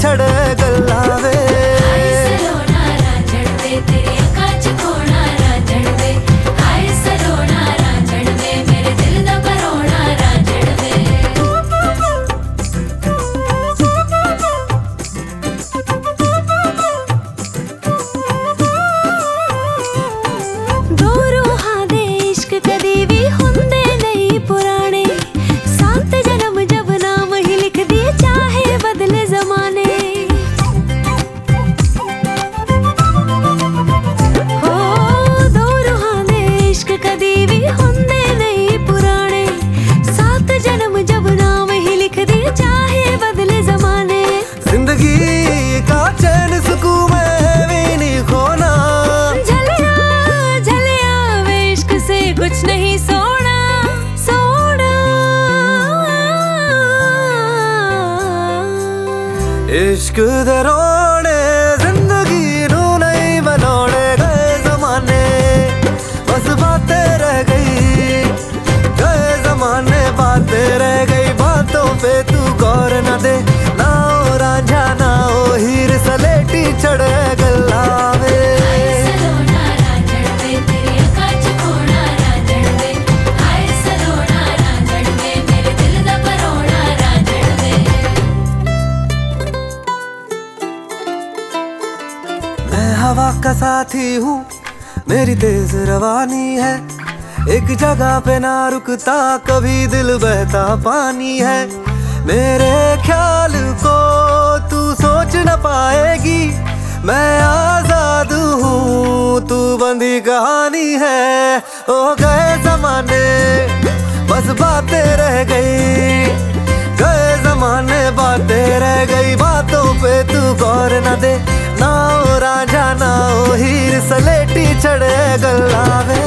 छड़े गल्लावे। जिंदगी का चैन सुकून में भी नहीं खोना, झलिया झलिया वे इश्क से कुछ नहीं सोना सोना। इश्क दे रोने जिंदगी नू नहीं बनौने गए जमाने, बस बातें रह गई गए जमाने, बातें रह गई बातों पे तू गौर न दे। ना ओ रांझा ना ओ हीर सलेटी चढ़े गल्लावे। मैं हवा का साथी हूँ, मेरी तेज रवानी है, एक जगह पे ना रुकता कभी दिल बहता पानी है। मेरे ख्याल को तू सोच न पाएगी, मैं आजाद हूँ तू बंदी कहानी है। हो गए जमाने बस बातें रह गई गए जमाने, बातें रह गई बातों पे तू गौर न दे। ना ओ रांझा ना ओ हीर सलेटी चढ़े गल्लावे।